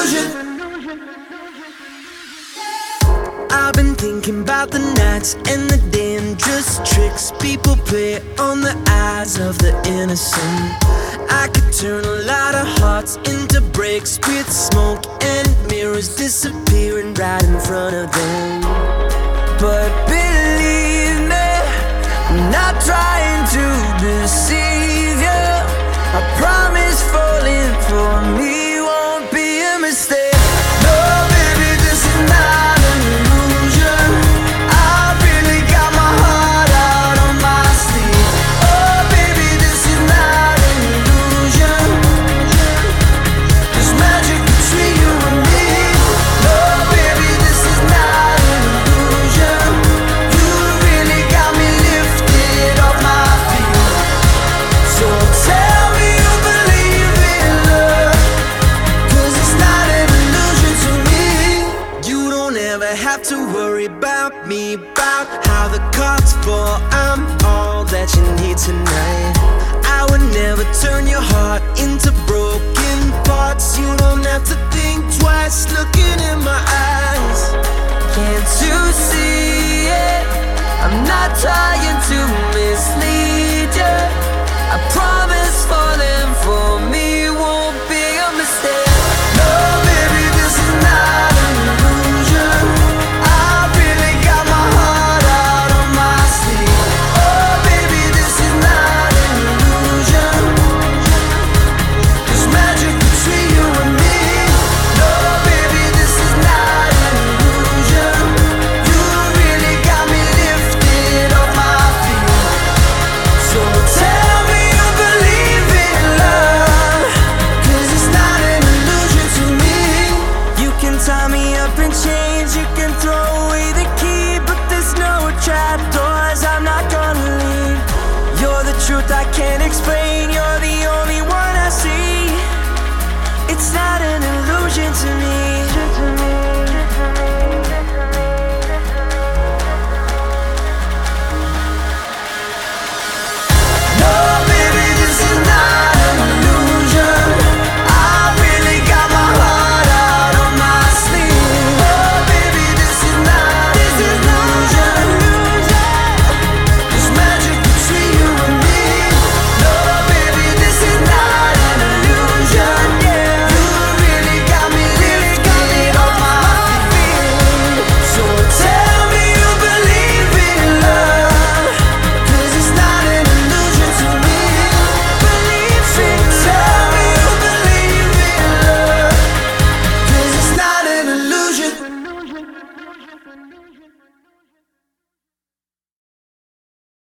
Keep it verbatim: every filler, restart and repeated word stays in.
I've been thinking about the nights and the dangerous tricks people play on the eyes of the innocent. I could turn a lot of hearts into bricks with smoke and mirrors disappearing right in front of them. But believe me, I'm not trying to deceive you. I promise falling for me won't be a mistake. No, baby, this is not an illusion. I really got my heart out on my sleeve. Oh, baby, this is not an illusion. There's magic between you and me. No, baby, this is not an illusion. You really got me lifted off my feet. So tell me you believe in love, 'cause it's not an illusion to me. You don't ever have to worry about me, about how the cards fall. I'm all that you need tonight. I would never turn your heart into broken parts. You don't have to think twice looking in my eyes. Can't you see it? I'm not trying to mislead you. I promise falling for me won't be a mistake. No, baby, this is not an illusion. I really got my heart out on my sleeve. Oh, baby, this is not an illusion. There's magic between you and me. No, baby, this is not an illusion. You really got me lifted off my feet. So tell me you believe in love, 'cause it's not an illusion to me. You can tie me up in chains, you can throw away the key, but there's no trapdoors, I'm not gonna leave. You're the truth I can't explain, you're the only one I see. It's not an illusion to me.